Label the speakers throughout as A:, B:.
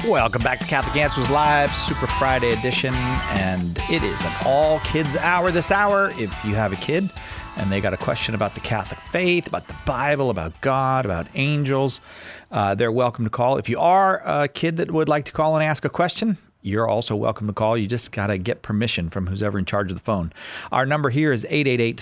A: Welcome back to Catholic Answers Live, Super Friday edition, and it is an all-kids hour this hour. If you have a kid and they got a question about the Catholic faith, about the Bible, about God, about angels, they're welcome to call. If you are a kid that would like to call and ask a question, you're also welcome to call. You just got to get permission from who's ever in charge of the phone. Our number here is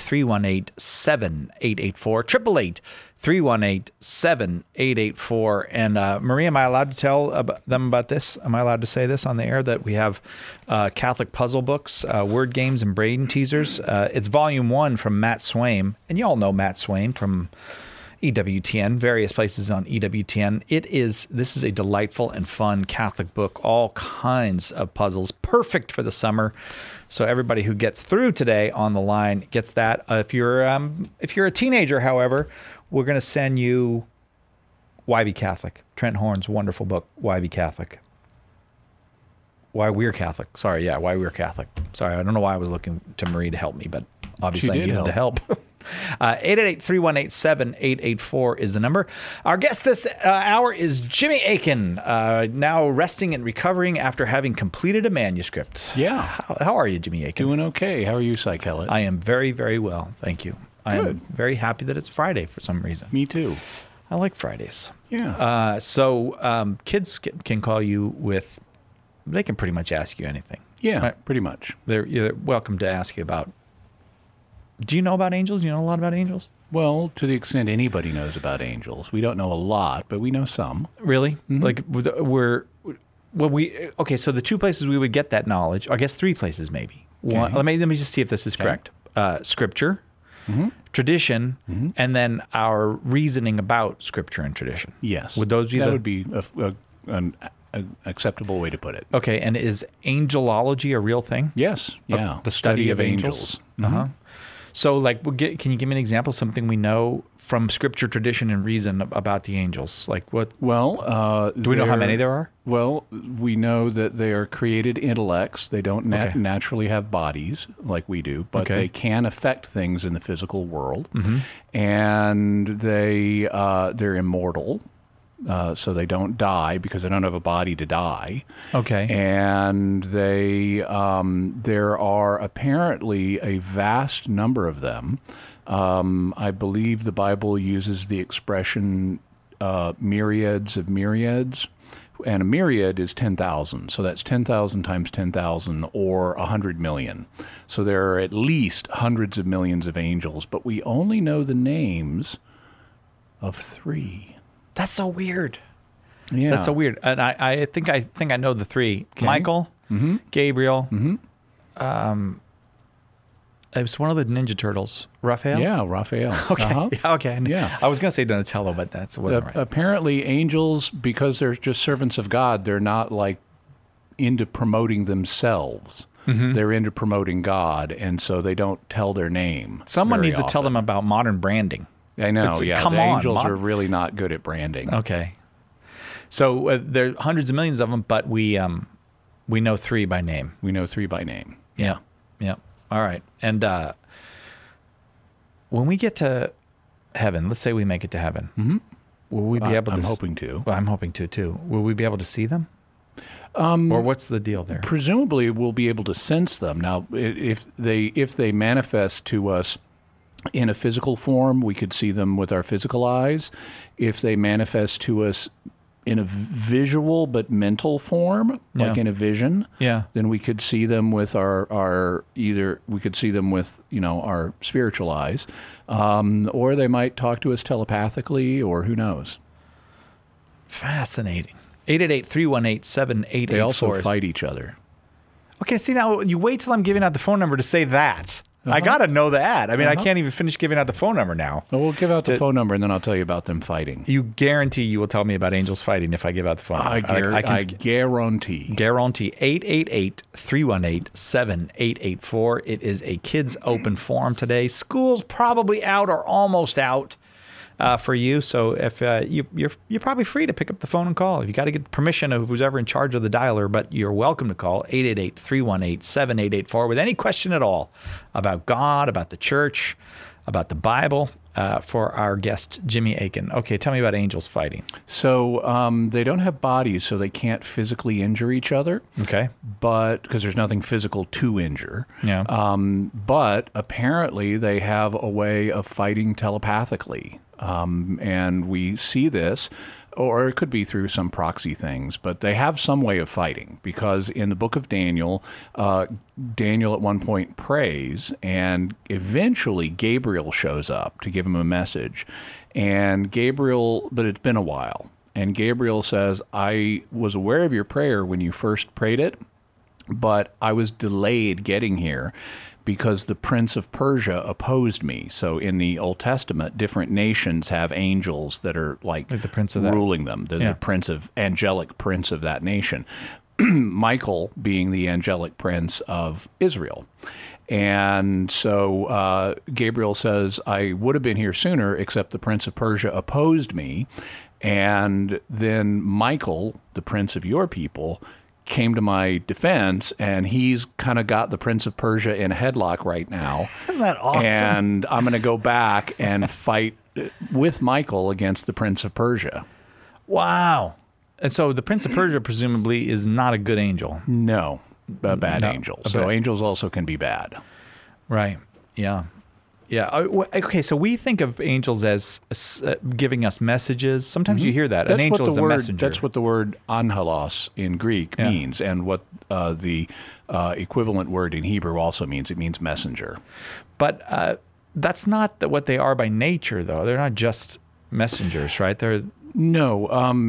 A: 888-318-7884, 888-318-7884. And Marie, am I allowed to tell them about this? Am I allowed to say this on the air, that we have Catholic puzzle books, word games, and brain teasers? It's volume 1 from Matt Swaim. And you all know Matt Swaim from EWTN, various places on EWTN. This is a delightful and fun Catholic book, all kinds of puzzles, perfect for the summer. So everybody who gets through today on the line gets that. If you're a teenager, however, we're going to send you Why Be Catholic, Trent Horn's wonderful book, Why Be Catholic. Why We're Catholic. Sorry, Why We're Catholic. Sorry, I don't know why I was looking to Marie to help me, but obviously I needed to help. 888-318-7884 is the number. Our guest this hour is Jimmy Akin, now resting and recovering after having completed a manuscript.
B: Yeah.
A: How are you, Jimmy Akin?
B: Doing okay. How are you, Cy Kellett?
A: I am very, very well. Thank you. I am very happy that it's Friday for some reason.
B: Me too.
A: I like Fridays.
B: Yeah.
A: So kids can call you with, they can pretty much ask you anything.
B: Yeah,
A: right?
B: Pretty much.
A: You're welcome to ask you about. Do you know about angels? Do you know a lot about angels?
B: Well, to the extent anybody knows about angels. We don't know a lot, but we know some.
A: Really? Mm-hmm. Like so the two places we would get that knowledge, I guess 3 places maybe. Okay. One, let me just see if this is correct. Scripture, tradition, and then our reasoning about Scripture and tradition.
B: Yes.
A: Would those be
B: that would be an acceptable way to put it.
A: Okay, and is angelology a real thing?
B: Yes. Yeah.
A: The study of angels. Uh-huh. So, can you give me an example of something we know from Scripture, tradition, and reason about the angels? Like what?
B: Well,
A: do we know how many there are?
B: Well, we know that they are created intellects. They don't naturally have bodies like we do, but they can affect things in the physical world, and they're immortal. So they don't die because they don't have a body to die.
A: Okay.
B: And there are apparently a vast number of them. I believe the Bible uses the expression myriads of myriads. And a myriad is 10,000. So that's 10,000 times 10,000 or 100 million. So there are at least hundreds of millions of angels, but we only know the names of 3.
A: That's so weird.
B: Yeah.
A: That's so weird. And I think I know the 3. Okay. Michael, Gabriel. It was one of the Ninja Turtles. Raphael?
B: Yeah, Raphael.
A: Okay.
B: Uh-huh.
A: Yeah, okay. Yeah. I was going to say Donatello, but that wasn't right.
B: Apparently, angels, because they're just servants of God, they're not into promoting themselves. They're into promoting God, and so they don't tell their name.
A: Someone needs to tell them about modern branding.
B: I know, the angels are really not good at branding.
A: Okay. So there are hundreds of millions of them, but we know 3 by name.
B: We know 3 by name.
A: Yeah. All right. And when we get to heaven, let's say we make it to heaven, will we be able to...
B: I'm hoping to.
A: Well, I'm hoping to, too. Will we be able to see them? Or what's the deal there?
B: Presumably, we'll be able to sense them. Now, if they manifest to us in a physical form, we could see them with our physical eyes. If they manifest to us in a visual but mental form, like in a vision, then we could see them with our spiritual eyes, or they might talk to us telepathically, or who knows.
A: Fascinating. 888-318-7884.
B: They also fight each other.
A: Okay, see, now you wait till I'm giving out the phone number to say that. I got to know that. I mean, I can't even finish giving out the phone number now.
B: Well, we'll give out the phone number, and then I'll tell you about them fighting.
A: You guarantee you will tell me about angels fighting if I give out the phone number?
B: I guarantee.
A: Guarantee. 888-318-7884. It is a kids open forum today. School's probably out or almost out for you. So if you're probably free to pick up the phone and call. You got to get permission of who's ever in charge of the dialer, but you're welcome to call 888-318-7884 with any question at all about God, about the church, about the Bible, for our guest, Jimmy Akin. Okay, tell me about angels fighting.
B: So they don't have bodies, so they can't physically injure each other.
A: Okay.
B: But because there's nothing physical to injure.
A: Yeah.
B: But apparently they have a way of fighting telepathically. And we see this, or it could be through some proxy things, but they have some way of fighting, because in the book of Daniel, Daniel at one point prays, and eventually Gabriel shows up to give him a message. And Gabriel, but it's been a while, and Gabriel says, I was aware of your prayer when you first prayed it, but I was delayed getting here because the prince of Persia opposed me. So in the Old Testament, different nations have angels that are like
A: the prince of that.
B: ruling them. They're the angelic prince of that nation. Michael being the angelic prince of Israel. And so Gabriel says, I would have been here sooner, except the prince of Persia opposed me. And then Michael, the prince of your people, came to my defense, and he's kind of got the Prince of Persia in a headlock right now.
A: Isn't that awesome?
B: And I'm going to go back and fight with Michael against the Prince of Persia.
A: Wow. And so the Prince of Persia presumably is not a good angel.
B: No, a bad angel. So angels also can be bad.
A: Right. Yeah. Yeah. Okay. So we think of angels as giving us messages. Sometimes you hear that. An angel is a messenger.
B: That's what the word angelos in Greek means, and what the equivalent word in Hebrew also means. It means messenger.
A: But that's not what they are by nature, though. They're not just messengers, right?
B: No.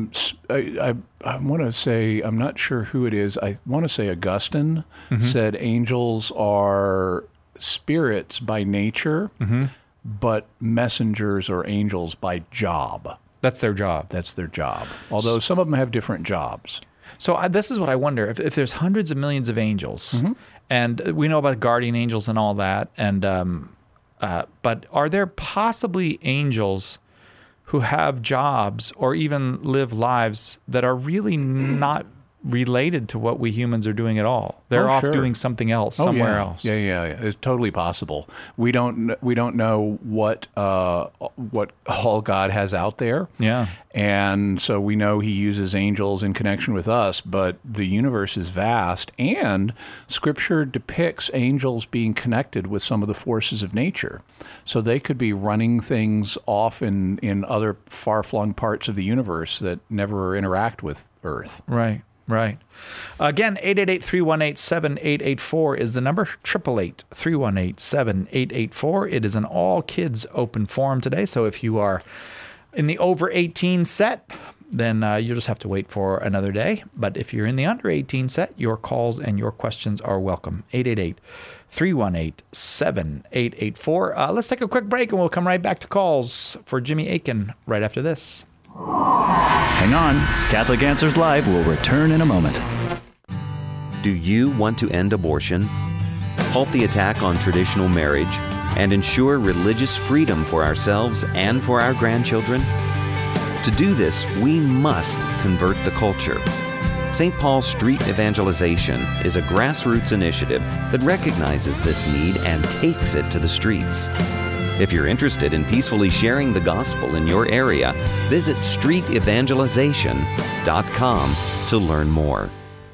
B: I want to say, I'm not sure who it is. I want to say Augustine said angels are spirits by nature, but messengers or angels by job.
A: That's their job.
B: That's their job. Although some of them have different jobs.
A: So this is what I wonder. If there's hundreds of millions of angels, and we know about guardian angels and all that, and but are there possibly angels who have jobs or even live lives that are really not related to what we humans are doing at all? They're off doing something else somewhere else.
B: Yeah. It's totally possible. We don't know what all God has out there.
A: Yeah.
B: And so we know he uses angels in connection with us, but the universe is vast, and Scripture depicts angels being connected with some of the forces of nature. So they could be running things off in other far-flung parts of the universe that never interact with Earth.
A: Right. Again, 888-318-7884 is the number, 888-318-7884. It is an all-kids open forum today, so if you are in the over 18 set, then you'll just have to wait for another day. But if you're in the under 18 set, your calls and your questions are welcome. 888-318-7884. Let's take a quick break, and we'll come right back to calls for Jimmy Akin right after this.
C: Hang on. Catholic Answers Live will return in a moment.
D: Do you want to end abortion, halt the attack on traditional marriage, and ensure religious freedom for ourselves and for our grandchildren? To do this, we must convert the culture. St. Paul Street Evangelization is a grassroots initiative that recognizes this need and takes it to the streets. If you're interested in peacefully sharing the gospel in your area, visit streetevangelization.com to learn more.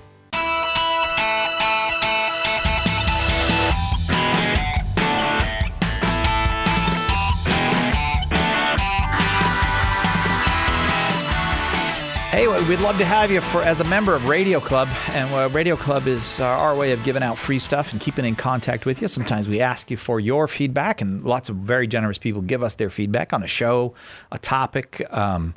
A: Hey, we'd love to have you as a member of Radio Club. And Radio Club is our way of giving out free stuff and keeping in contact with you. Sometimes we ask you for your feedback, and lots of very generous people give us their feedback on a show, a topic, on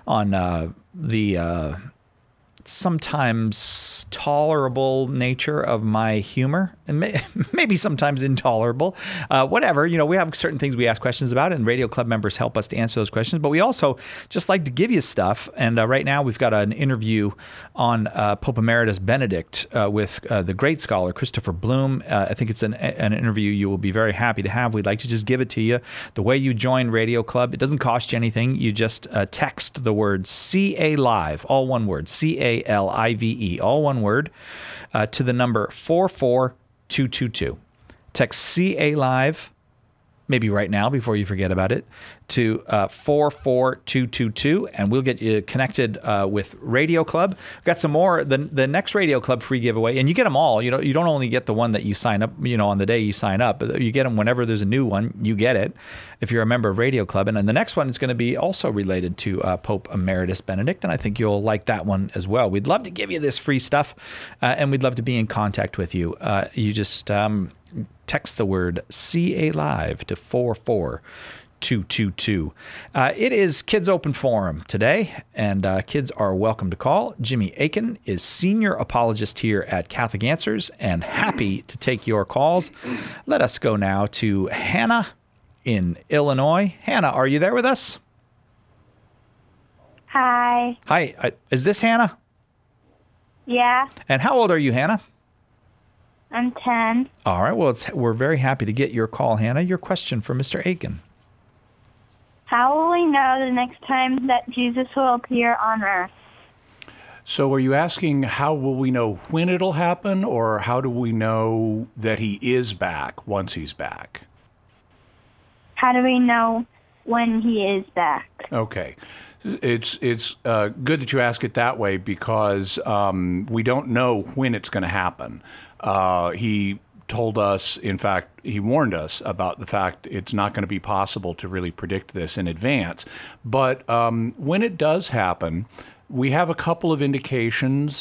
A: the sometimes tolerable nature of my humor, and maybe sometimes intolerable. Whatever, we have certain things we ask questions about, and Radio Club members help us to answer those questions. But we also just like to give you stuff. And right now we've got an interview on Pope Emeritus Benedict with the great scholar Christopher Bloom. I think it's an interview you will be very happy to have. We'd like to just give it to you. The way you join Radio Club, it doesn't cost you anything. You just text the word CA Live, all one word, CALIVE, all one word, to the number 44222. Text CA Live maybe right now before you forget about it, to 44222, and we'll get you connected with Radio Club. We've got some more. The next Radio Club free giveaway, and you get them all. You don't only get the one that you sign up, on the day you sign up, but you get them whenever there's a new one. You get it if you're a member of Radio Club. And then the next one is going to be also related to Pope Emeritus Benedict, and I think you'll like that one as well. We'd love to give you this free stuff, and we'd love to be in contact with you. You just text the word CA Live to 44222. It is Kids Open Forum today, and kids are welcome to call. Jimmy Akin is senior apologist here at Catholic Answers and happy to take your calls. Let us go now to Hannah in Illinois. Hannah, are you there with us?
E: Hi.
A: Hi. Is this Hannah?
E: Yeah,
A: And how old are you, Hannah?
E: I'm 10.
A: All right. Well, we're very happy to get your call, Hannah. Your question for Mr. Akin.
E: How will we know the next time that Jesus will appear on earth?
B: So are you asking how will we know when it'll happen, or how do we know that he is back once he's back?
E: How do we know when he is back?
B: Okay. It's good that you ask it that way, because we don't know when it's going to happen. He told us, in fact, he warned us about the fact it's not going to be possible to really predict this in advance. But when it does happen, we have a couple of indications.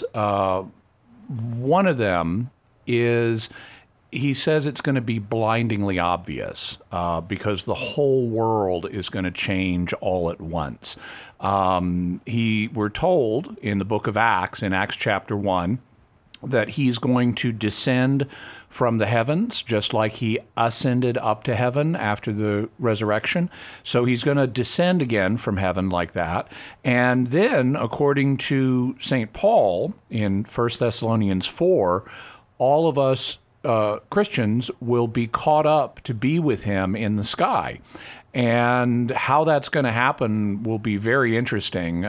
B: One of them is he says it's going to be blindingly obvious because the whole world is going to change all at once. We're told in the book of Acts, in Acts chapter 1, that he's going to descend from the heavens, just like he ascended up to heaven after the resurrection. So he's going to descend again from heaven like that. And then, according to St. Paul in 1 Thessalonians 4, all of us Christians will be caught up to be with him in the sky. And how that's going to happen will be very interesting.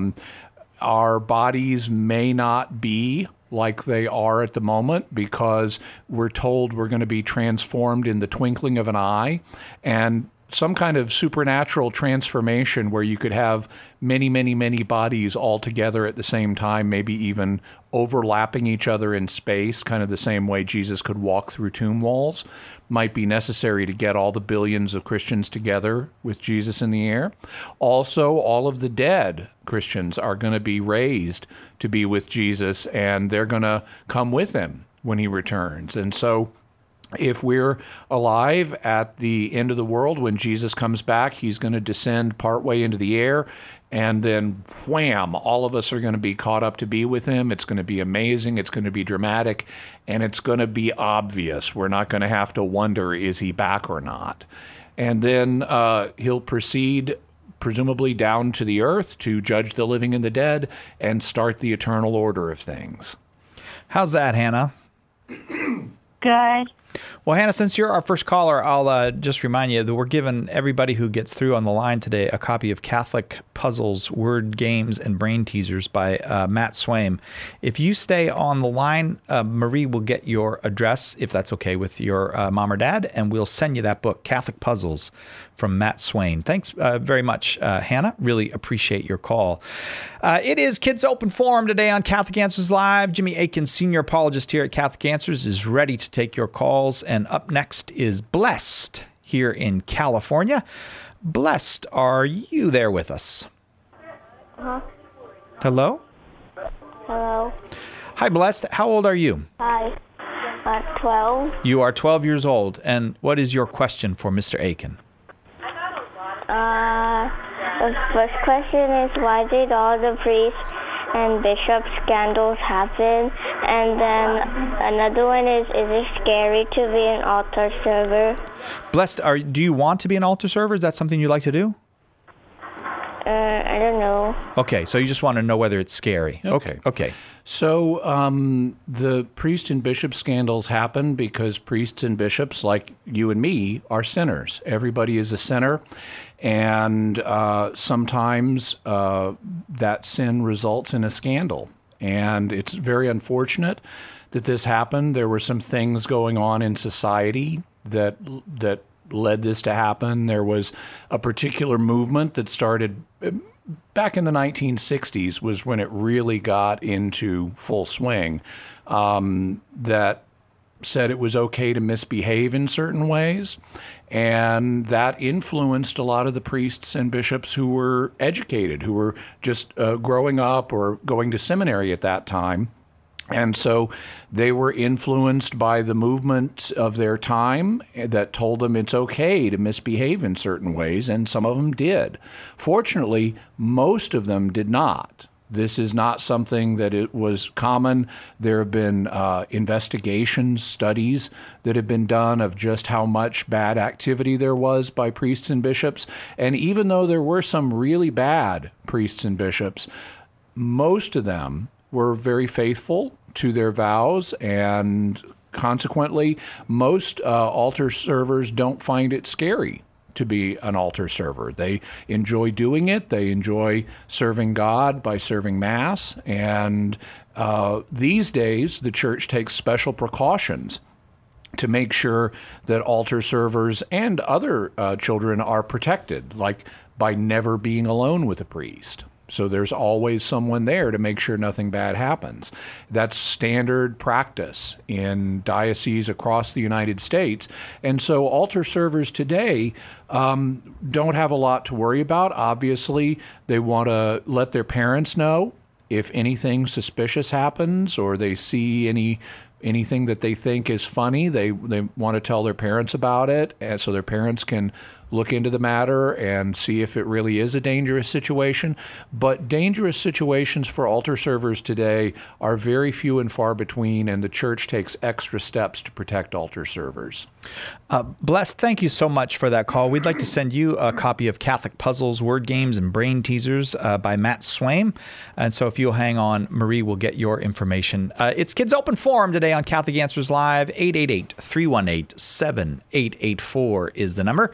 B: Our bodies may not be like they are at the moment, because we're told we're going to be transformed in the twinkling of an eye, and some kind of supernatural transformation where you could have many, many, many bodies all together at the same time, maybe even overlapping each other in space, kind of the same way Jesus could walk through tomb walls, might be necessary to get all the billions of Christians together with Jesus in the air. Also, all of the dead Christians are going to be raised to be with Jesus, and they're going to come with him when he returns. And so if we're alive at the end of the world, when Jesus comes back, he's going to descend partway into the air, and then wham, all of us are going to be caught up to be with him. It's going to be amazing. It's going to be dramatic, and it's going to be obvious. We're not going to have to wonder, is he back or not? And then he'll proceed, presumably down to the earth, to judge the living and the dead and start the eternal order of things.
A: How's that, Hannah?
E: Good.
A: Well, Hannah, since you're our first caller, I'll just remind you that we're giving everybody who gets through on the line today a copy of Catholic Puzzles, Word Games, and Brain Teasers by Matt Swaim. If you stay on the line, Marie will get your address, if that's okay with your mom or dad, and we'll send you that book, Catholic Puzzles, from Matt Swaim. Thanks very much, Hannah. Really appreciate your call. It is Kids Open Forum today on Catholic Answers Live. Jimmy Akin, senior apologist here at Catholic Answers, is ready to take your calls. And up next is Blessed here in California. Blessed, are you there with us? Hello?
E: Hello.
A: Hi, Blessed. How old are you?
E: Hi. 12.
A: You are 12 years old. And what is your question for Mr. Akin?
E: The first question is, why did all the priests and bishop scandals happen? And then another one is it scary to be an altar server?
A: Blessed, do you want to be an altar server? Is that something you'd like to do?
E: I don't know.
A: Okay, so you just want to know whether it's scary. Okay.
B: So the priest and bishop scandals happen because priests and bishops, like you and me, are sinners. Everybody is a sinner, and sometimes that sin results in a scandal. And it's very unfortunate that this happened. There were some things going on in society that led this to happen. There was a particular movement that started back in the 1960s was when it really got into full swing, that said it was okay to misbehave in certain ways. And that influenced a lot of the priests and bishops who were educated, who were just growing up or going to seminary at that time. And so they were influenced by the movement of their time that told them it's okay to misbehave in certain ways, and some of them did. Fortunately, most of them did not. This is not something that it was common. There have been investigations, studies that have been done of just how much bad activity there was by priests and bishops. And even though there were some really bad priests and bishops, most of them were very faithful to their vows, and consequently, most altar servers don't find it scary to be an altar server. They enjoy doing it. They enjoy serving God by serving Mass. And these days, the Church takes special precautions to make sure that altar servers and other children are protected, like by never being alone with a priest. So there's always someone there to make sure nothing bad happens. That's standard practice in dioceses across the United States. And so altar servers today don't have a lot to worry about. Obviously, they want to let their parents know if anything suspicious happens or they see anything that they think is funny. They want to tell their parents about it, and so their parents can look into the matter and see if it really is a dangerous situation. But dangerous situations for altar servers today are very few and far between, and the Church takes extra steps to protect altar servers.
A: Blessed, thank you so much for that call. We'd like to send you a copy of Catholic Puzzles, Word Games, and Brain Teasers by Matt Swaim. And so if you'll hang on, Marie will get your information. It's Kids Open Forum today on Catholic Answers Live. 888-318-7884 is the number.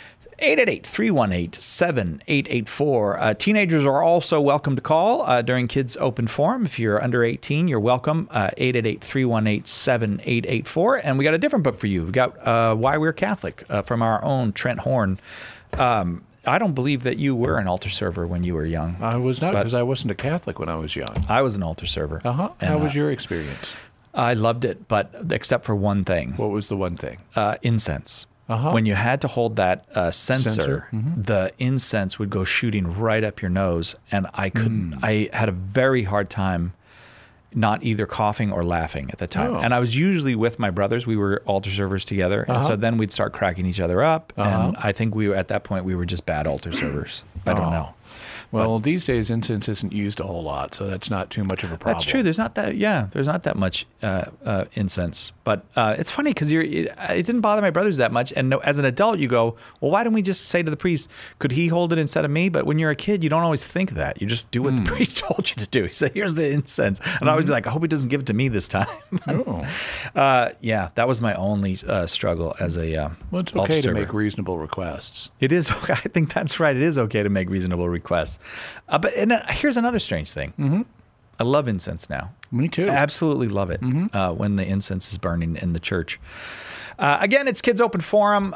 A: 888-318-7884. Teenagers are also welcome to call during Kids Open Forum. If you're under 18, you're welcome. 888-318-7884. And we got a different book for you. We got Why We're Catholic from our own Trent Horn. I don't believe that you were an altar server when you were young.
B: I was not, because I wasn't a Catholic when I was young.
A: I was an altar server.
B: How was your experience?
A: I loved it, but except for one thing.
B: What was the one thing?
A: Incense. When you had to hold that censer, the incense would go shooting right up your nose, and I couldn't. I had a very hard time not either coughing or laughing at the time. And I was usually with my brothers. We were altar servers together, and so then we'd start cracking each other up, and I think at that point we were just bad altar servers. I don't know.
B: Well, these days incense isn't used a whole lot, so that's not too much of a problem.
A: That's true. There's not that much incense. But it's funny because it didn't bother my brothers that much. And as an adult, you go, well, why don't we just say to the priest, could he hold it instead of me? But when you're a kid, you don't always think that. You just do what the priest told you to do. He said, here's the incense. And I would be like, I hope he doesn't give it to me this time. That was my only struggle as a
B: well, it's okay to make reasonable requests.
A: It is. I think that's right. It is okay to make reasonable requests. But here's another strange thing. I love incense now.
B: Me too.
A: I absolutely love it when the incense is burning in the church. Again, it's Kids Open Forum.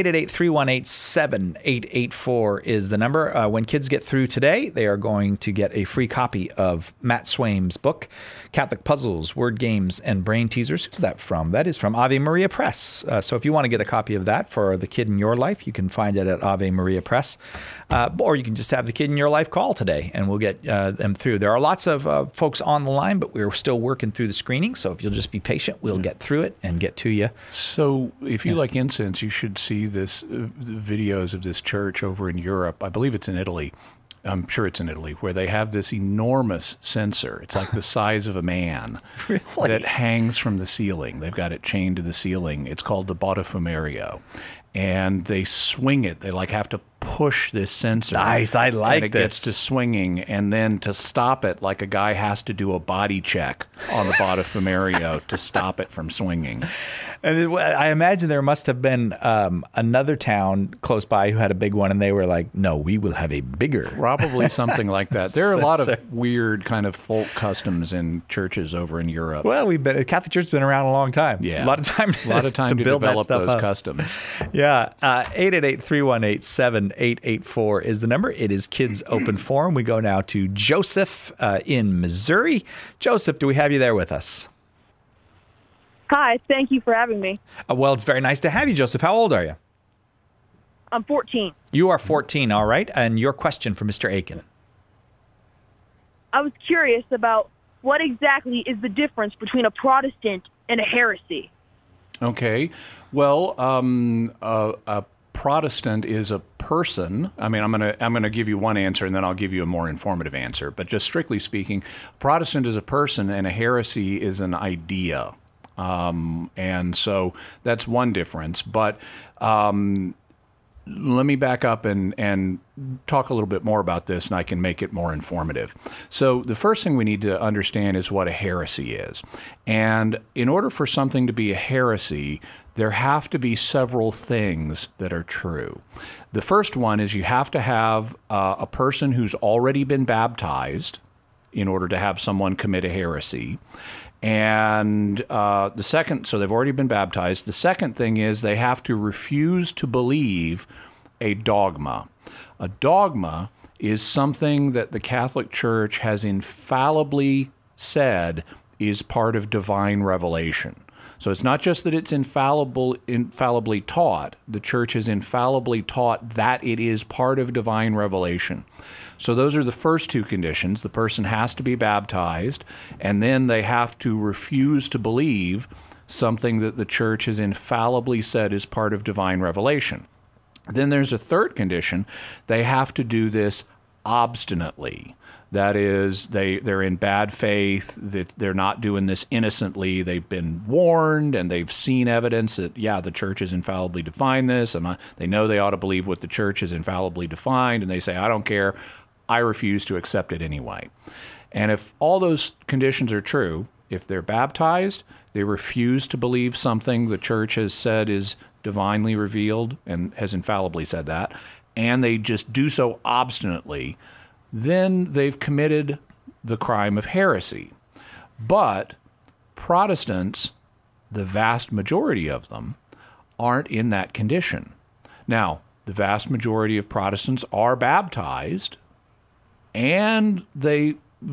A: 888-318-7884 is the number. When kids get through today, they are going to get a free copy of Matt Swaim's book, Catholic Puzzles, Word Games, and Brain Teasers. Who's that from? That is from Ave Maria Press. So if you want to get a copy of that for the kid in your life, you can find it at Ave Maria Press. Or you can just have the kid in your life call today, and we'll get them through. There are lots of folks on the line, but we're still working through the screening. So if you'll just be patient, we'll get through it and get to you.
B: So if you like incense, you should see this videos of this church over in Europe. I believe it's in Italy. I'm sure it's in Italy, where they have this enormous censer. It's like the size of a man that hangs from the ceiling. They've got it chained to the ceiling. It's called the Botafumerio. And they swing it. They have to push this censer.
A: Nice, I like
B: and it gets to swinging, and then to stop it, like a guy has to do a body check on the Botafumerio to stop it from swinging.
A: And I imagine there must have been another town close by who had a big one, and they were like, no, we will have a bigger.
B: Probably something like that. There are a lot of weird kind of folk customs in churches over in Europe.
A: Well, Catholic Church has been around a long time.
B: Yeah.
A: A lot of time
B: to
A: build
B: develop
A: that stuff
B: those
A: up.
B: customs.
A: Yeah. Yeah. 888-318-7884 is the number. It is Kids Open Forum. We go now to Joseph in Missouri. Joseph, do we have you there with us?
F: Hi, thank you for having me.
A: Well, it's very nice to have you, Joseph. How old are you?
F: I'm 14.
A: You are 14, all right. And your question for Mr. Aiken.
F: I was curious about what exactly is the difference between a Protestant and a heresy?
B: Okay. Well, a Protestant is a person. I mean, I'm gonna give you one answer, and then I'll give you a more informative answer. But just strictly speaking, Protestant is a person, and a heresy is an idea. And so that's one difference. But let me back up and talk a little bit more about this, and I can make it more informative. So the first thing we need to understand is what a heresy is. And in order for something to be a heresy, there have to be several things that are true. The first one is you have to have a person who's already been baptized in order to have someone commit a heresy. And the second, so they've already been baptized. The second thing is they have to refuse to believe a dogma. A dogma is something that the Catholic Church has infallibly said is part of divine revelation. So it's not just that it's infallibly taught. The Church has infallibly taught that it is part of divine revelation. So those are the first two conditions. The person has to be baptized, and then they have to refuse to believe something that the Church has infallibly said is part of divine revelation. Then there's a third condition. They have to do this obstinately. That is, they're in bad faith, that they're not doing this innocently. They've been warned, and they've seen evidence that, yeah, the Church has infallibly defined this, and they know they ought to believe what the Church has infallibly defined, and they say, I don't care. I refuse to accept it anyway. And if all those conditions are true, if they're baptized, they refuse to believe something the Church has said is divinely revealed and has infallibly said that, and they just do so obstinately, then they've committed the crime of heresy. But Protestants, the vast majority of them, aren't in that condition. Now, the vast majority of Protestants are baptized, and they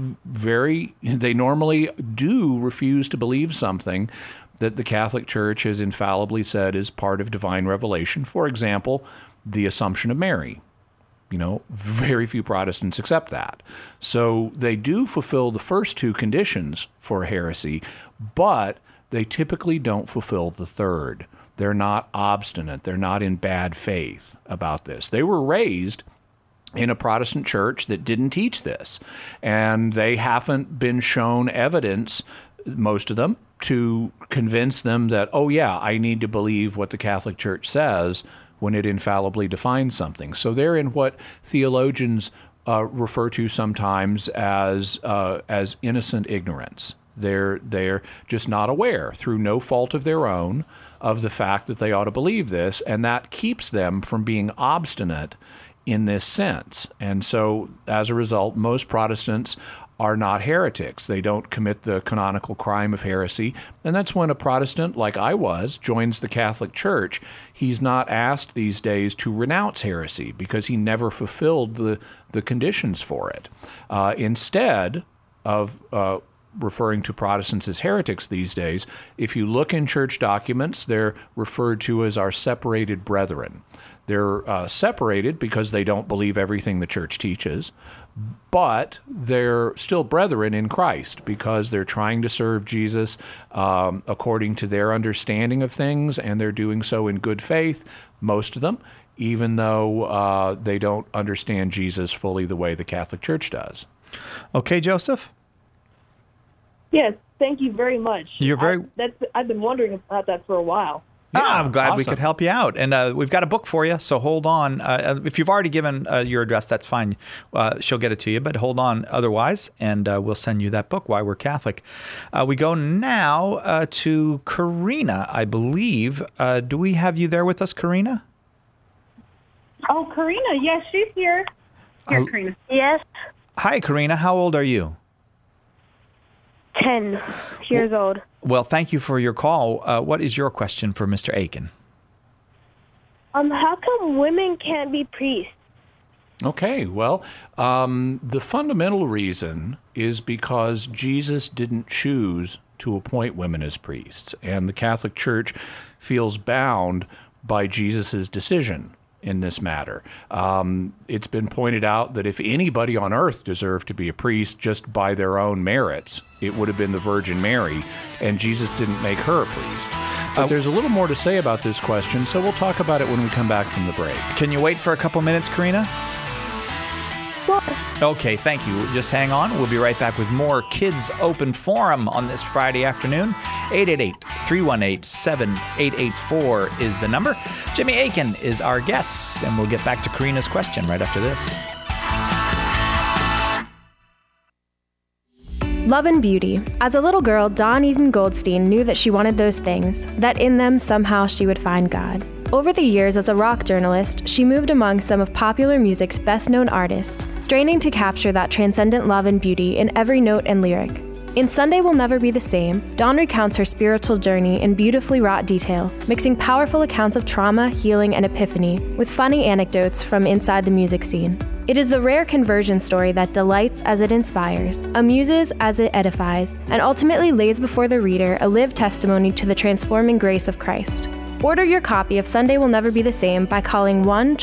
B: normally do refuse to believe something that the Catholic Church has infallibly said is part of divine revelation. For example, the Assumption of Mary. You know, very few Protestants accept that. So they do fulfill the first two conditions for heresy, but they typically don't fulfill the third. They're not obstinate. They're not in bad faith about this. They were raised in a Protestant church that didn't teach this, and they haven't been shown evidence, most of them, to convince them that, oh yeah, I need to believe what the Catholic Church says when it infallibly defines something. So they're in what theologians refer to sometimes as innocent ignorance. They're just not aware, through no fault of their own, of the fact that they ought to believe this, and that keeps them from being obstinate in this sense. And so, as a result, most Protestants are not heretics. They don't commit the canonical crime of heresy. And that's when a Protestant, like I was, joins the Catholic Church. He's not asked these days to renounce heresy because he never fulfilled the conditions for it. Instead of referring to Protestants as heretics these days, if you look in church documents, they're referred to as our separated brethren. They're separated because they don't believe everything the church teaches, but they're still brethren in Christ because they're trying to serve Jesus according to their understanding of things, and they're doing so in good faith, most of them, even though they don't understand Jesus fully the way the Catholic Church does.
A: Okay, Joseph?
F: Yes, thank you very much. I've been wondering about that for a while.
A: I'm glad we could help you out. And we've got a book for you, so hold on. If you've already given your address, that's fine. She'll get it to you, but hold on otherwise, and we'll send you that book, Why We're Catholic. We go now to Karina, I believe. Do we have you there with us, Karina?
G: Oh, Karina, yes, she's here. Here, Karina.
E: Yes.
A: Hi, Karina. How old are you?
E: 10 years old.
A: Well, thank you for your call. What is your question for Mr. Aiken?
F: How come women can't be priests?
B: Okay, well, the fundamental reason is because Jesus didn't choose to appoint women as priests, and the Catholic Church feels bound by Jesus' decision in this matter. It's been pointed out that if anybody on earth deserved to be a priest just by their own merits, it would have been the Virgin Mary, and Jesus didn't make her a priest. But there's a little more to say about this question, so we'll talk about it when we come back from the break.
A: Can you wait for a couple minutes, Karina? Okay, thank you. Just hang on. We'll be right back with more Kids Open Forum on this Friday afternoon. 888-318-7884 is the number. Jimmy Akin is our guest, and we'll get back to Karina's question right after this.
H: Love and beauty. As a little girl, Dawn Eden Goldstein knew that she wanted those things, that in them somehow she would find God. Over the years as a rock journalist, she moved among some of popular music's best-known artists, straining to capture that transcendent love and beauty in every note and lyric. In Sunday Will Never Be the Same, Dawn recounts her spiritual journey in beautifully wrought detail, mixing powerful accounts of trauma, healing, and epiphany with funny anecdotes from inside the music scene. It is the rare conversion story that delights as it inspires, amuses as it edifies, and ultimately lays before the reader a lived testimony to the transforming grace of Christ. Order your copy of Sunday Will Never Be the Same by calling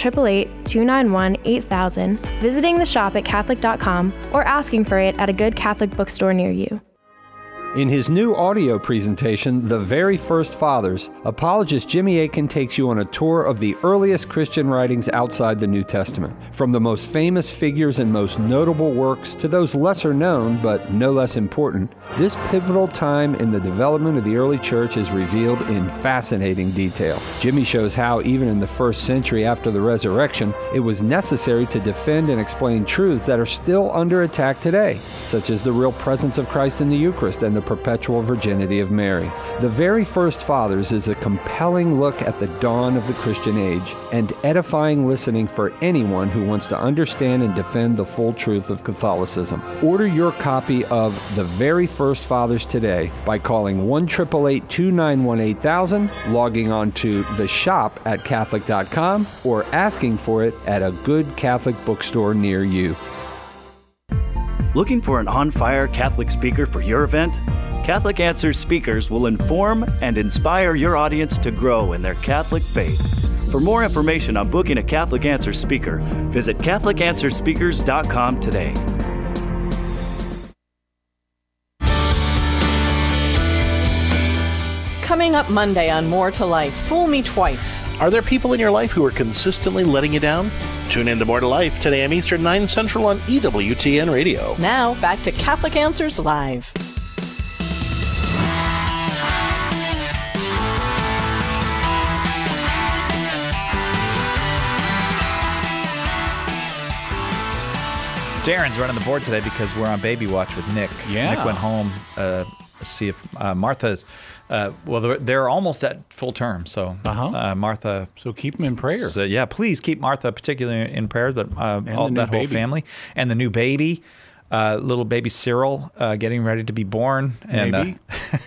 H: 1-888-291-8000, visiting the shop at Catholic.com, or asking for it at a good Catholic bookstore near you.
I: In his new audio presentation, The Very First Fathers, apologist Jimmy Akin takes you on a tour of the earliest Christian writings outside the New Testament. From the most famous figures and most notable works to those lesser known but no less important, this pivotal time in the development of the early church is revealed in fascinating detail. Jimmy shows how, even in the first century after the resurrection, it was necessary to defend and explain truths that are still under attack today, such as the real presence of Christ in the Eucharist and the perpetual virginity of Mary. The Very First Fathers is a compelling look at the dawn of the Christian age and edifying listening for anyone who wants to understand and defend the full truth of Catholicism. Order your copy of The Very First Fathers today by calling 1-888-291-8000, logging on to the shop at Catholic.com, or asking for it at a good Catholic bookstore near you.
C: Looking for an on-fire Catholic speaker for your event? Catholic Answers speakers will inform and inspire your audience to grow in their Catholic faith. For more information on booking a Catholic Answers speaker, visit CatholicAnswersSpeakers.com today.
J: Coming up Monday on More to Life, Fool Me Twice.
K: Are there people in your life who are consistently letting you down? Tune in to More to Life today on Eastern 9 Central on EWTN Radio.
J: Now, back to Catholic Answers Live.
A: Darren's running the board today because we're on baby watch with Nick.
B: Yeah.
A: Nick went home to see if Martha's, they're almost at full term. So Martha.
B: So keep them in prayer.
A: So, yeah, please keep Martha particularly in prayer, but all that whole family. And the new baby, little baby Cyril, getting ready to be born. And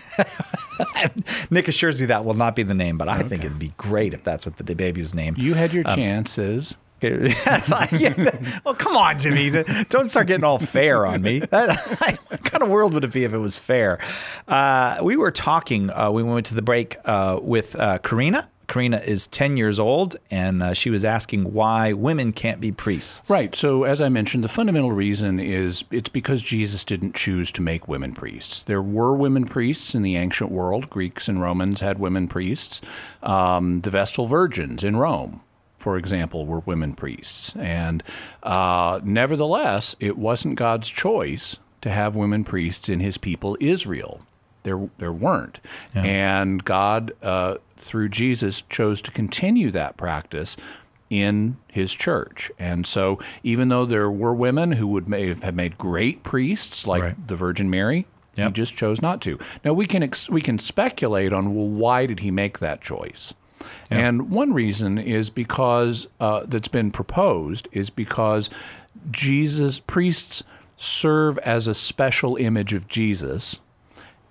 A: Nick assures me that will not be the name, but I think it'd be great if that's what the baby was named.
B: You had your chances.
A: Well, come on, Jimmy. Don't start getting all fair on me. What kind of world would it be if it was fair? We were talking, we went to the break with Karina. Karina is 10 years old, and she was asking why women can't be priests.
B: Right. So as I mentioned, the fundamental reason is it's because Jesus didn't choose to make women priests. There were women priests in the ancient world. Greeks and Romans had women priests. The Vestal Virgins in Rome, for example, were women priests. And nevertheless, it wasn't God's choice to have women priests in his people Israel. There weren't. Yeah. And God, through Jesus, chose to continue that practice in his church. And so even though there were women who would have made great priests, like the Virgin Mary, he just chose not to. Now, we can speculate on, well, why did he make that choice? Yeah. And one reason is because that's been proposed is because priests serve as a special image of Jesus,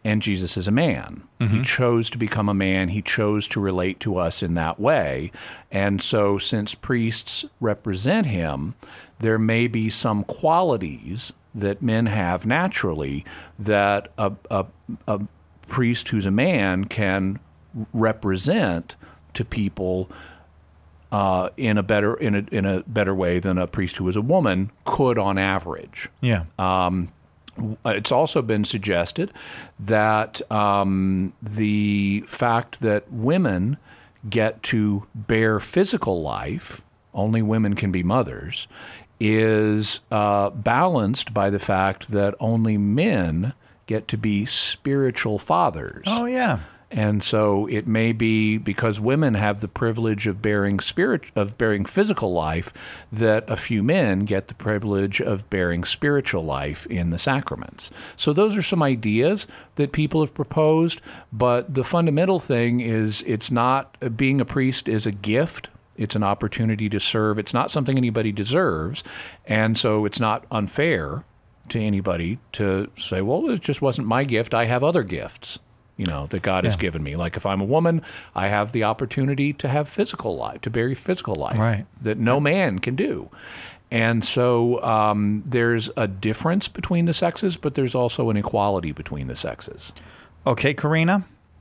B: and Jesus is a man. He chose to become a man. He chose to relate to us in that way. And so since priests represent him, there may be some qualities that men have naturally that a priest who's a man can represent to people in a better way than a priest who is a woman could on average.
A: Yeah.
B: It's also been suggested that the fact that women get to bear physical life, only women can be mothers, is balanced by the fact that only men get to be spiritual fathers.
A: Oh, yeah.
B: And so it may be because women have the privilege of bearing physical life that a few men get the privilege of bearing spiritual life in the sacraments. So those are some ideas that people have proposed, but the fundamental thing is it's not being a priest is a gift. It's an opportunity to serve. It's not something anybody deserves, and so it's not unfair to anybody to say, well, it just wasn't my gift. I have other gifts, that God has given me. Like if I'm a woman, I have the opportunity to have physical life, to bear physical life that no man can do. And so there's a difference between the sexes, but there's also an equality between the sexes.
A: Okay, Karina?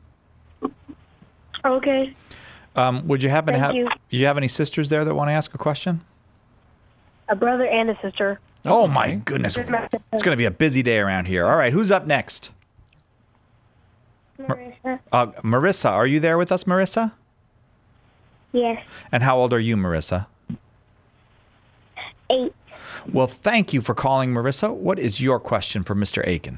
F: Okay.
A: Would you happen to have
F: you
A: have any sisters there that want to ask a question?
F: A brother and a sister.
A: Oh, my goodness. It's going to be a busy day around here. All right, who's up next?
E: Marissa.
A: Marissa, are you there with us, Marissa?
E: Yes.
A: And how old are you, Marissa?
E: 8.
A: Well, thank you for calling, Marissa. What is your question for Mr. Aiken?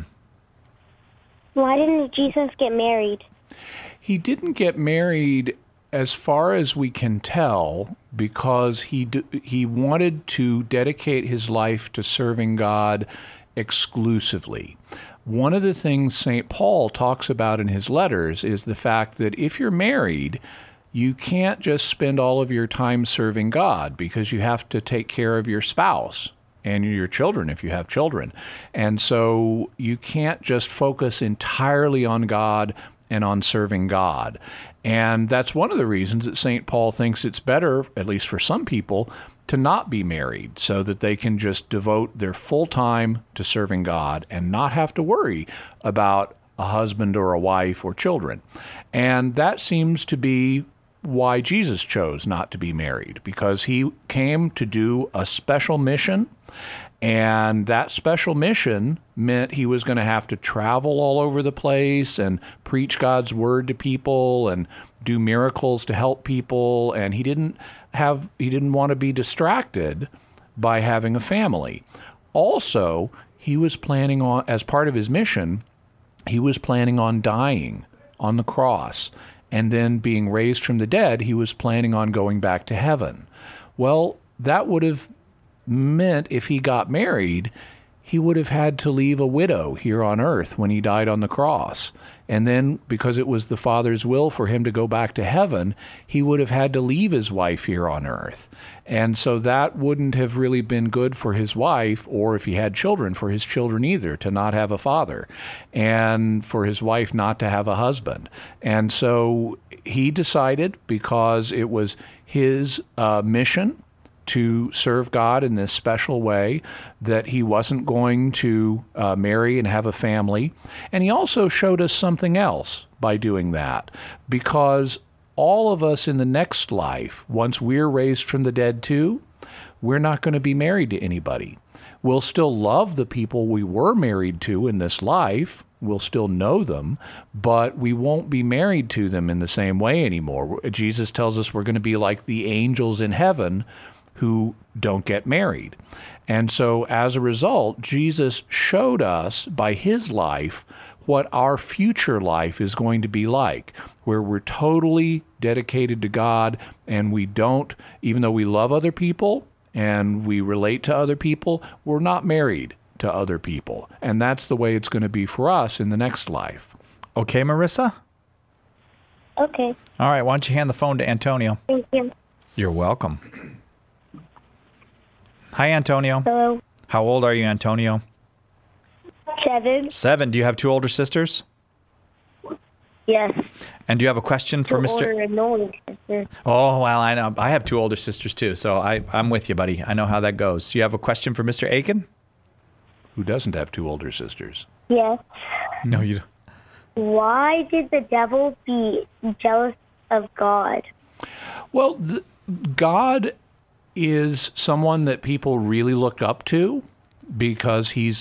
E: Why didn't Jesus get married?
B: He didn't get married, as far as we can tell, because he wanted to dedicate his life to serving God exclusively. One of the things St. Paul talks about in his letters is the fact that if you're married, you can't just spend all of your time serving God because you have to take care of your spouse and your children if you have children. And so you can't just focus entirely on God and on serving God. And that's one of the reasons that St. Paul thinks it's better, at least for some people, to not be married so that they can just devote their full time to serving God and not have to worry about a husband or a wife or children. And that seems to be why Jesus chose not to be married, because he came to do a special mission. And that special mission meant he was going to have to travel all over the place and preach God's word to people and do miracles to help people. And he didn't want to be distracted by having a family. Also, he was planning on, as part of his mission, he was planning on dying on the cross. And then being raised from the dead, he was planning on going back to heaven. Well, that would have meant if he got married, he would have had to leave a widow here on earth when he died on the cross. And then, because it was the Father's will for him to go back to heaven, he would have had to leave his wife here on earth. And so that wouldn't have really been good for his wife, or if he had children, for his children either, to not have a father, and for his wife not to have a husband. And so he decided, because it was his mission to serve God in this special way, that he wasn't going to marry and have a family. And he also showed us something else by doing that, because all of us in the next life, once we're raised from the dead too, we're not going to be married to anybody. We'll still love the people we were married to in this life. We'll still know them, but we won't be married to them in the same way anymore. Jesus tells us we're going to be like the angels in heaven who don't get married. And so as a result, Jesus showed us by his life what our future life is going to be like, where we're totally dedicated to God, and we don't, even though we love other people and we relate to other people, we're not married to other people. And that's the way it's going to be for us in the next life.
A: Okay, Marissa?
E: Okay.
A: All right, why don't you hand the phone to Antonio?
E: Thank you.
A: You're welcome. Hi, Antonio.
E: Hello.
A: How old are you, Antonio?
E: 7.
A: 7. Do you have 2 older sisters?
E: Yes.
A: And do you have a question for Mr.
E: Older and older sister.
A: Oh, well, I know. I have 2 older sisters, too, so I'm with you, buddy. I know how that goes. Do you have a question for Mr. Aiken?
B: Who doesn't have 2 older sisters?
E: Yes.
A: No, you don't.
E: Why did the devil be jealous of God?
B: Well, God is someone that people really look up to because he's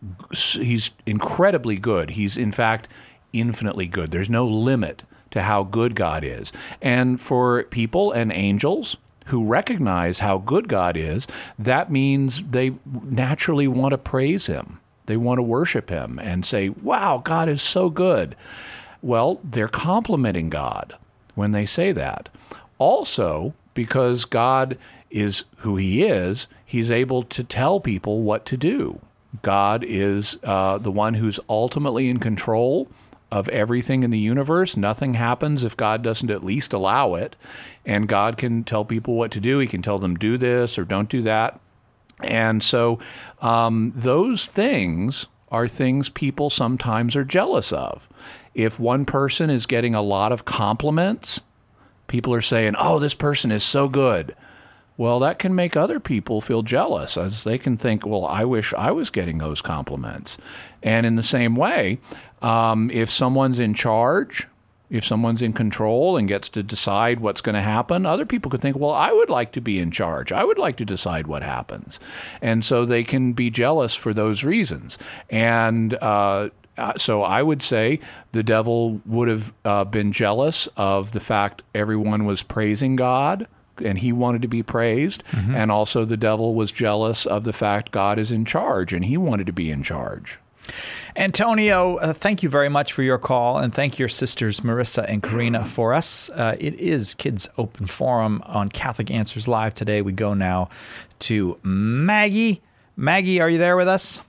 B: incredibly good. He's, in fact, infinitely good. There's no limit to how good God is. And for people and angels who recognize how good God is, that means they naturally want to praise him. They want to worship him and say, wow, God is so good. Well, they're complimenting God when they say that. Also, because God is who he is, he's able to tell people what to do. God is the one who's ultimately in control of everything in the universe. Nothing happens if God doesn't at least allow it. And God can tell people what to do. He can tell them, do this or don't do that. And so those things are things people sometimes are jealous of. If one person is getting a lot of compliments, people are saying, oh, this person is so good. Well, that can make other people feel jealous, as they can think, well, I wish I was getting those compliments. And in the same way, if someone's in charge, if someone's in control and gets to decide what's going to happen, other people could think, well, I would like to be in charge. I would like to decide what happens. And so they can be jealous for those reasons. And so I would say the devil would have been jealous of the fact everyone was praising God, and he wanted to be praised. Mm-hmm. And also the devil was jealous of the fact God is in charge, and he wanted to be in charge.
A: Antonio, thank you very much for your call, and thank your sisters Marissa and Karina for us. It is Kids Open Forum on Catholic Answers Live. Today we go now to Maggie. Maggie, are you there with us?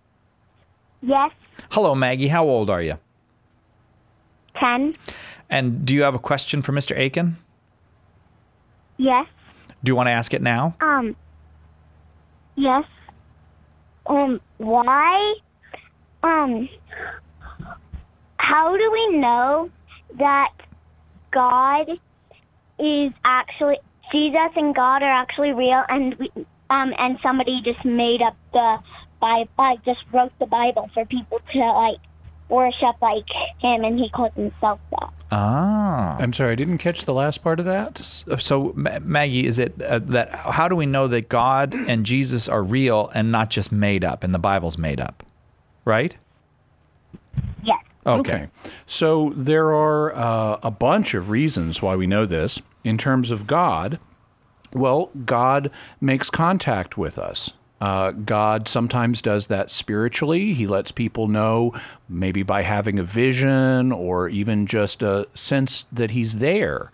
E: Yes.
A: Hello, Maggie. How old are you?
E: 10.
A: And do you have a question for Mr. Aiken?
E: Yes.
A: Do you want to ask it now?
E: Yes. Why? How do we know that God is actually, Jesus and God are actually real, and somebody just made up the Bible, just wrote the Bible for people to worship like him, and he calls himself that?
A: Ah.
B: I'm sorry, I didn't catch the last part of that.
A: So, Maggie, is it that how do we know that God and Jesus are real and not just made up, and the Bible's made up? Right?
E: Yes.
A: Okay.
B: So there are a bunch of reasons why we know this. In terms of God, well, God makes contact with us. God sometimes does that spiritually. He lets people know, maybe by having a vision or even just a sense that he's there.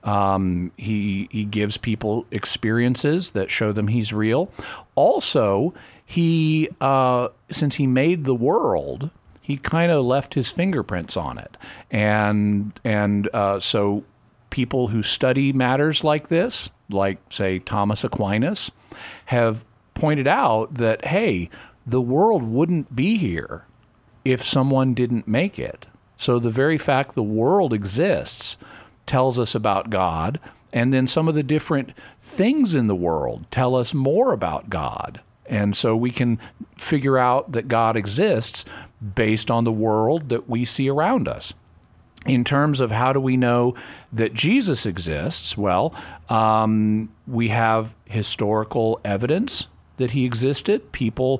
B: He gives people experiences that show them he's real. Also, he since he made the world, he kind of left his fingerprints on it. And so people who study matters like this, like, say, Thomas Aquinas, have pointed out that, hey, the world wouldn't be here if someone didn't make it. So the very fact the world exists tells us about God, and then some of the different things in the world tell us more about God. And so we can figure out that God exists based on the world that we see around us. In terms of how do we know that Jesus exists, well, we have historical evidence that he existed. People,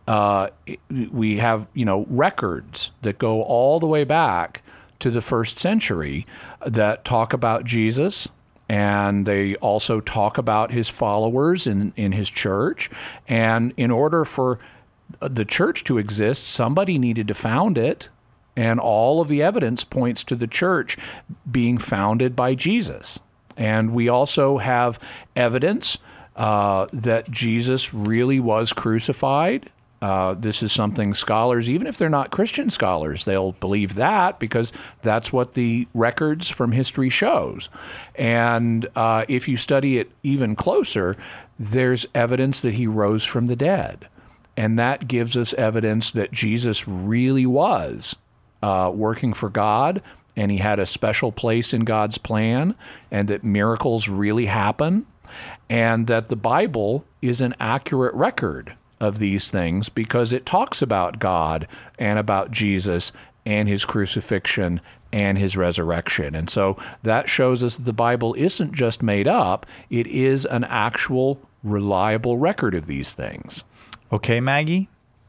B: we have, records that go all the way back to the 1st century that talk about Jesus, and they also talk about his followers in his church. And in order for the church to exist, somebody needed to found it, and all of the evidence points to the church being founded by Jesus. And we also have evidence that Jesus really was crucified. This is something scholars, even if they're not Christian scholars, they'll believe that because that's what the records from history shows. And if you study it even closer, there's evidence that he rose from the dead. And that gives us evidence that Jesus really was working for God and he had a special place in God's plan, and that miracles really happen, and that the Bible is an accurate record of these things because it talks about God and about Jesus and his crucifixion and his resurrection. And so that shows us that the Bible isn't just made up, it is an actual reliable record of these things.
A: Okay, Maggie?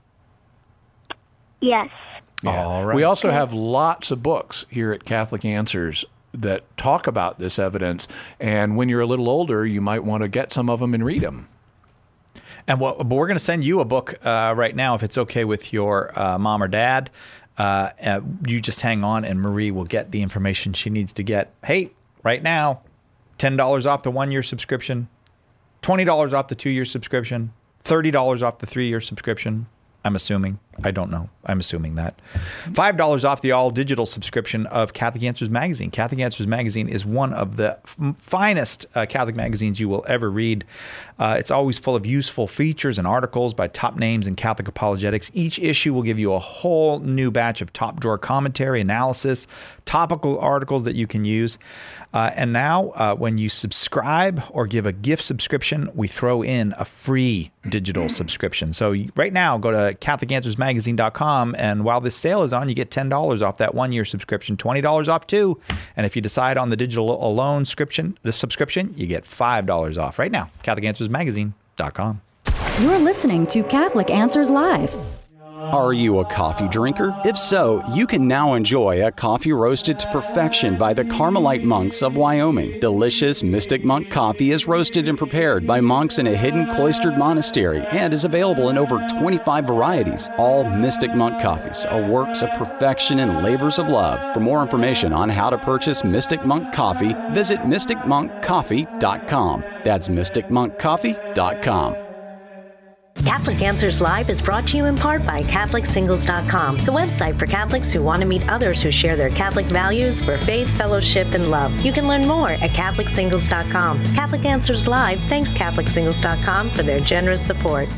E: Yes.
B: Yeah.
A: All right.
B: We also have lots of books here at Catholic Answers that talk about this evidence, and when you're a little older, you might want to get some of them and read them.
A: And but we're going to send you a book right now, if it's okay with your mom or dad. You just hang on, and Marie will get the information she needs to get. Hey, right now, $10 off the 1-year subscription, $20 off the 2-year subscription, $30 off the 3-year subscription. I'm assuming. I don't know. I'm assuming that. $5 off the all-digital subscription of Catholic Answers Magazine. Catholic Answers Magazine is one of the finest Catholic magazines you will ever read. It's always full of useful features and articles by top names in Catholic apologetics. Each issue will give you a whole new batch of top-drawer commentary, analysis, topical articles that you can use. And now, when you subscribe or give a gift subscription, we throw in a free digital subscription. So right now, go to CatholicAnswersMagazine.com, and while this sale is on, you get $10 off that 1-year subscription, $20 off too. And if you decide on the digital alone subscription, you get $5 off right now. CatholicAnswersMagazine.com.
L: You're listening to Catholic Answers Live.
M: Are you a coffee drinker? If so, you can now enjoy a coffee roasted to perfection by the Carmelite monks of Wyoming. Delicious Mystic Monk coffee is roasted and prepared by monks in a hidden cloistered monastery and is available in over 25 varieties. All Mystic Monk coffees are works of perfection and labors of love. For more information on how to purchase Mystic Monk coffee, visit mysticmonkcoffee.com. That's mysticmonkcoffee.com.
N: Catholic Answers Live is brought to you in part by CatholicSingles.com, the website for Catholics who want to meet others who share their Catholic values for faith, fellowship, and love. You can learn more at CatholicSingles.com. Catholic Answers Live thanks CatholicSingles.com for their generous support.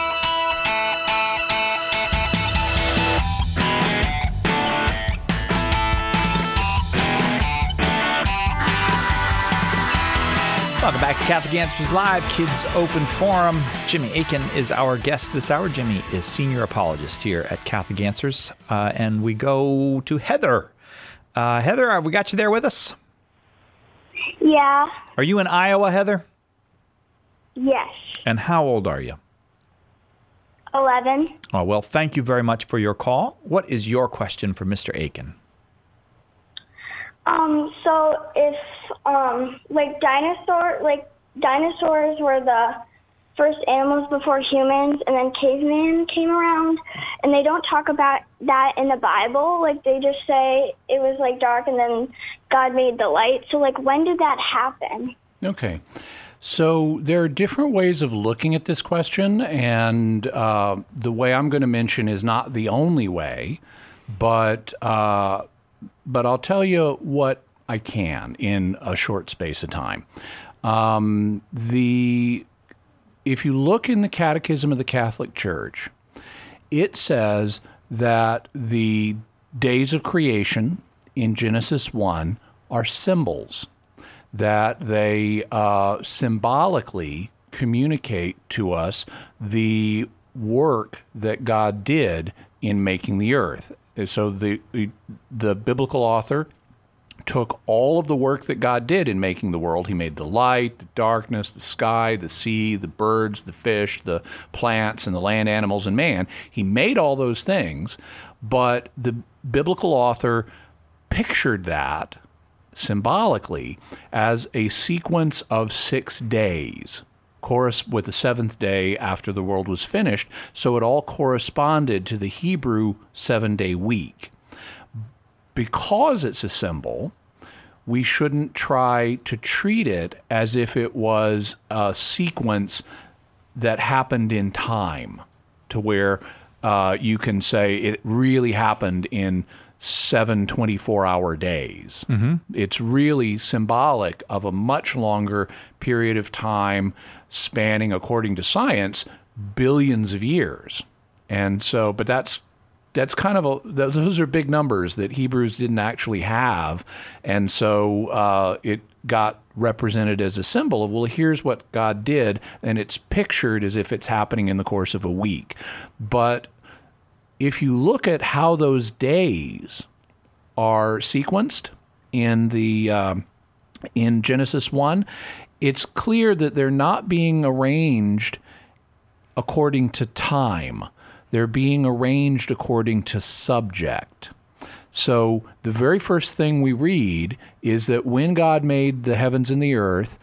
A: Welcome back to Catholic Answers Live, Kids Open Forum. Jimmy Akin is our guest this hour. Jimmy is senior apologist here at Catholic Answers. And we go to Heather. Heather, we got you there with us?
E: Yeah.
A: Are you in Iowa, Heather?
E: Yes.
A: And how old are you?
E: 11.
A: Oh, well, thank you very much for your call. What is your question for Mr. Akin?
E: So if dinosaurs were the first animals before humans, and then cavemen came around, and they don't talk about that in the Bible. Like, they just say it was like dark and then God made the light. So like, when did that happen?
B: Okay. So there are different ways of looking at this question, and the way I'm going to mention is not the only way, but I'll tell you what I can in a short space of time. If you look in the Catechism of the Catholic Church, it says that the days of creation in Genesis 1 are symbols, that they symbolically communicate to us the work that God did in making the earth. So the biblical author took all of the work that God did in making the world. He made the light, the darkness, the sky, the sea, the birds, the fish, the plants, and the land animals and man. He made all those things, but the biblical author pictured that symbolically as a sequence of 6 days, with the 7th day after the world was finished, so it all corresponded to the Hebrew 7-day week. Because it's a symbol, we shouldn't try to treat it as if it was a sequence that happened in time, to where you can say it really happened in 7 24-hour days. Mm-hmm. It's really symbolic of a much longer period of time spanning, according to science, billions of years. And so, but that's that's kind of those are big numbers that Hebrews didn't actually have, and so it got represented as a symbol of, well, here's what God did, and it's pictured as if it's happening in the course of a week. But if you look at how those days are sequenced in Genesis 1, it's clear that they're not being arranged according to time. They're being arranged according to subject. So the very first thing we read is that when God made the heavens and the earth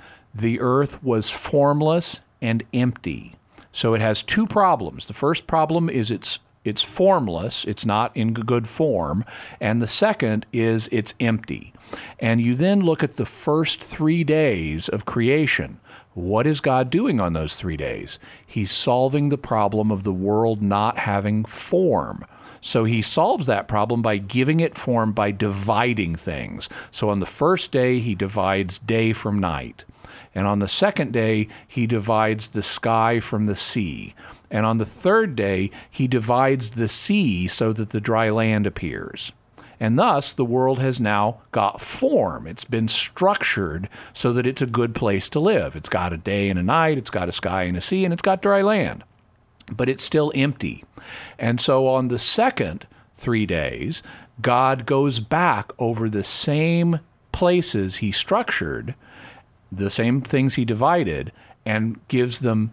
B: was formless and empty. So it has two problems. The first problem is it's formless, it's not in good form, and the second is it's empty. And you then look at the first 3 days of creation. What is God doing on those 3 days? He's solving the problem of the world not having form. So he solves that problem by giving it form by dividing things. So on the first day, he divides day from night. And on the second day, he divides the sky from the sea. And on the third day, he divides the sea so that the dry land appears. And thus, the world has now got form. It's been structured so that it's a good place to live. It's got a day and a night, it's got a sky and a sea, and it's got dry land. But it's still empty. And so on the second 3 days, God goes back over the same places he structured, the same things he divided, and gives them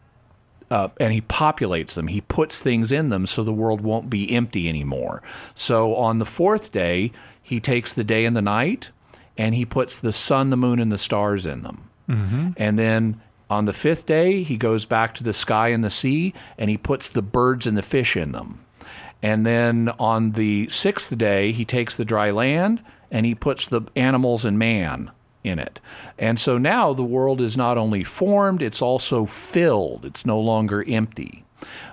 B: and he populates them. He puts things in them so the world won't be empty anymore. So on the fourth day, he takes the day and the night, and he puts the sun, the moon, and the stars in them. Mm-hmm. And then on the fifth day, he goes back to the sky and the sea, and he puts the birds and the fish in them. And then on the sixth day, he takes the dry land, and he puts the animals and man in it. And so now the world is not only formed, it's also filled. It's no longer empty.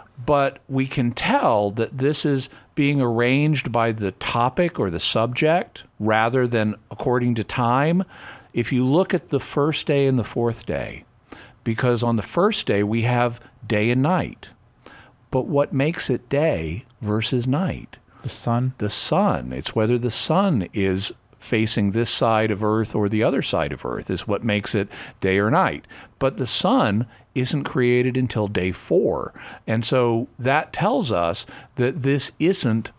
B: But we can tell that this is being arranged by the topic or the subject rather than according to time. If you look at the first day and the fourth day, because on the first day we have day and night. But what makes it day versus night?
A: The sun.
B: The sun. It's whether the sun is facing this side of Earth or the other side of Earth is what makes it day or night. But the sun isn't created until day 4. And so that tells us that this isn't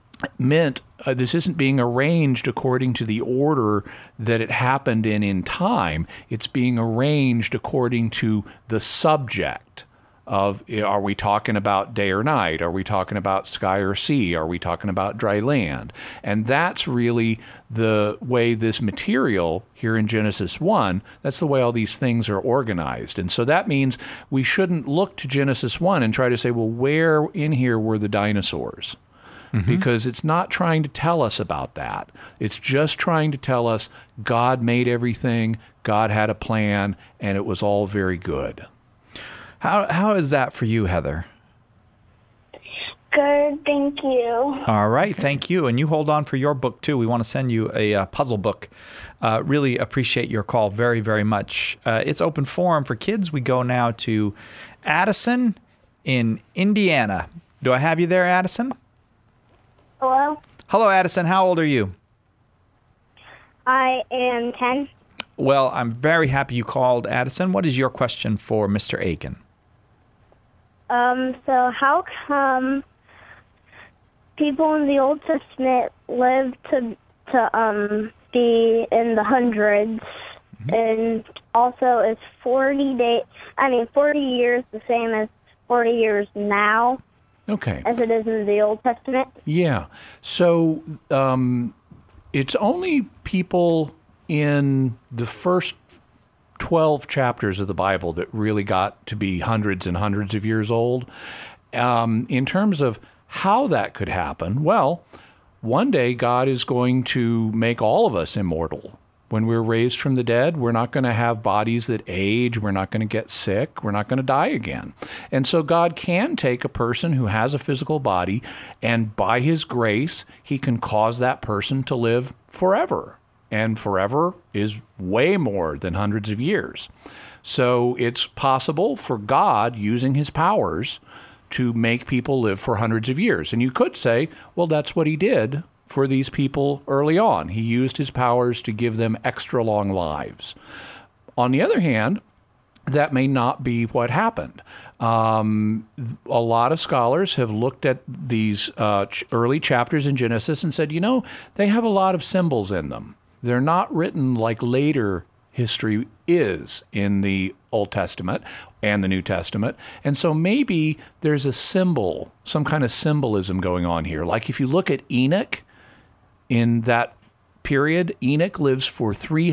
B: being arranged according to the order that it happened in time. It's being arranged according to the subject of, are we talking about day or night? Are we talking about sky or sea? Are we talking about dry land? And that's really the way this material here in Genesis 1, that's the way all these things are organized. And so that means we shouldn't look to Genesis 1 and try to say, well, where in here were the dinosaurs? Mm-hmm. Because it's not trying to tell us about that. It's just trying to tell us God made everything, God had a plan, and it was all very good.
A: How is that for you, Heather?
E: Good, thank you.
A: All right, thank you. And you hold on for your book, too. We want to send you a puzzle book. Really appreciate your call very, very much. It's open forum for kids. We go now to Addison in Indiana. Do I have you there, Addison?
E: Hello?
A: Hello, Addison. How old are you?
E: I am 10.
A: Well, I'm very happy you called, Addison. What is your question for Mr. Aiken?
E: So how come people in the Old Testament lived to be in the hundreds, mm-hmm. and also is 40 years the same as 40 years now?
B: Okay.
E: As it is in the Old Testament?
B: Yeah. So it's only people in the first 12 chapters of the Bible that really got to be hundreds and hundreds of years old. In terms of how that could happen, well, one day God is going to make all of us immortal. When we're raised from the dead, we're not going to have bodies that age. We're not going to get sick. We're not going to die again. And so God can take a person who has a physical body, and by his grace, he can cause that person to live forever. And forever is way more than hundreds of years. So it's possible for God, using his powers, to make people live for hundreds of years. And you could say, well, that's what he did for these people early on. He used his powers to give them extra long lives. On the other hand, that may not be what happened. A lot of scholars have looked at these early chapters in Genesis and said, they have a lot of symbols in them. They're not written like later history is in the Old Testament and the New Testament. And so maybe there's a symbol, some kind of symbolism going on here. Like if you look at Enoch, in that period, Enoch lives for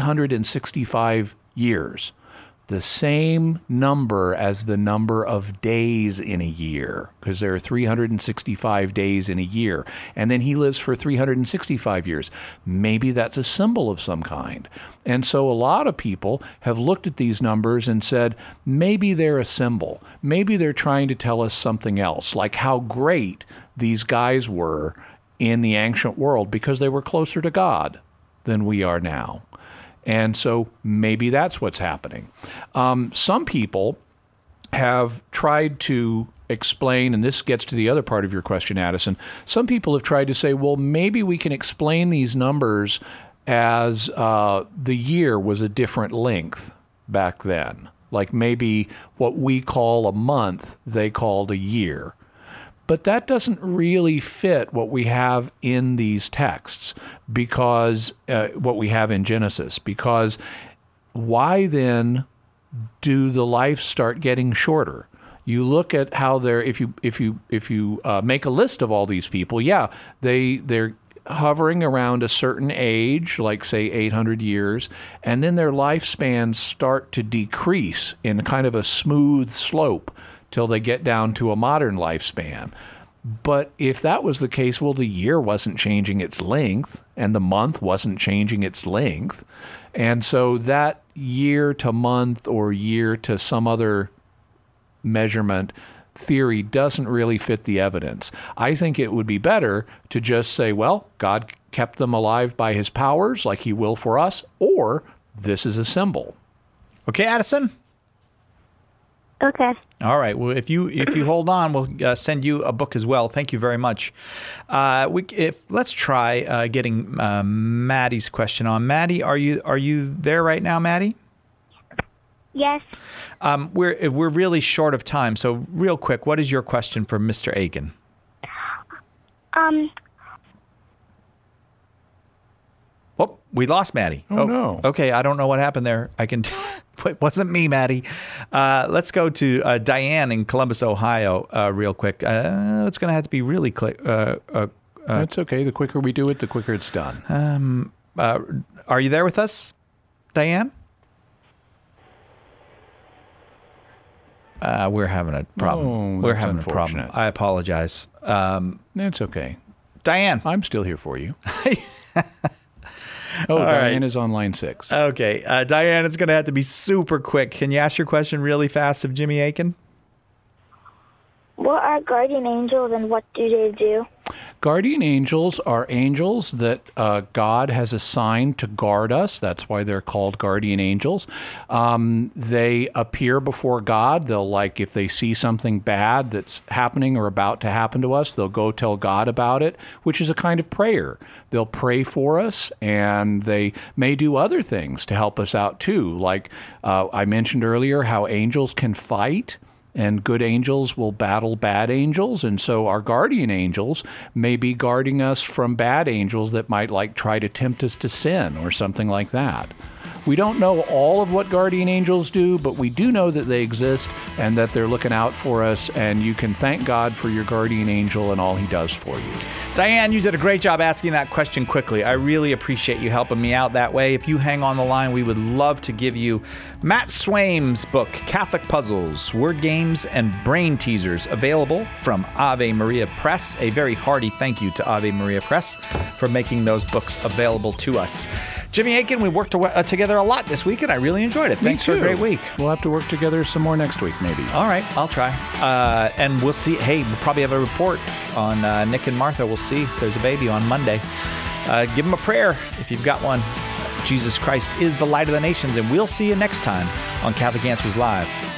B: 365 years. The same number as the number of days in a year, because there are 365 days in a year. And then he lives for 365 years. Maybe that's a symbol of some kind. And so a lot of people have looked at these numbers and said, maybe they're a symbol. Maybe they're trying to tell us something else, like how great these guys were in the ancient world because they were closer to God than we are now. And so maybe that's what's happening. Some people have tried to explain, and this gets to the other part of your question, Addison. Some people have tried to say, well, maybe we can explain these numbers as the year was a different length back then. Like maybe what we call a month, they called a year. But that doesn't really fit what we have in these texts, because what we have in Genesis. Because why then do the lives start getting shorter? You look at how they're. If you make a list of all these people, they're hovering around a certain age, like say 800 years, and then their lifespans start to decrease in kind of a smooth slope till they get down to a modern lifespan. But if that was the case, well, the year wasn't changing its length and the month wasn't changing its length. And so that year to month or year to some other measurement theory doesn't really fit the evidence. I think it would be better to just say, well, God kept them alive by his powers like he will for us, or this is a symbol.
A: Okay, Addison?
E: Okay.
A: All right. Well, if you hold on, we'll send you a book as well. Thank you very much. Let's try getting Maddie's question on. Maddie, are you there right now, Maddie?
E: Yes.
A: We're really short of time, so real quick, what is your question for Mr. Aiken? Oh, we lost Maddie.
B: Oh no.
A: Okay, I don't know what happened there. It wasn't me, Maddie. Let's go to Diane in Columbus, Ohio, real quick. It's going to have to be really quick.
B: That's okay. The quicker we do it, the quicker it's done.
A: Are you there with us, Diane? We're having a problem.
B: Oh,
A: we're having a problem. I apologize.
B: It's okay.
A: Diane.
B: I'm still here for you. Diane is on line 6.
A: Okay. Diane, it's going to have to be super quick. Can you ask your question really fast of Jimmy Aiken?
E: What are guardian angels and what do they do?
B: Guardian angels are angels that God has assigned to guard us. That's why they're called guardian angels. They appear before God. They'll, if they see something bad that's happening or about to happen to us, they'll go tell God about it, which is a kind of prayer. They'll pray for us, and they may do other things to help us out too. Like I mentioned earlier, how angels can fight. And good angels will battle bad angels. And so our guardian angels may be guarding us from bad angels that might try to tempt us to sin or something like that. We don't know all of what guardian angels do, but we do know that they exist and that they're looking out for us. And you can thank God for your guardian angel and all he does for you.
A: Diane, you did a great job asking that question quickly. I really appreciate you helping me out that way. If you hang on the line, we would love to give you Matt Swaim's book, Catholic Puzzles, Word Games, and Brain Teasers, available from Ave Maria Press. A very hearty thank you to Ave Maria Press for making those books available to us. Jimmy Aiken, we worked together a lot this week, and I really enjoyed it. Thanks for a great week.
B: We'll have to work together some more next week, maybe.
A: All right, I'll try. And we'll see. Hey, we'll probably have a report on Nick and Martha. We'll see if there's a baby on Monday. Give them a prayer if you've got one. Jesus Christ is the light of the nations, and we'll see you next time on Catholic Answers Live.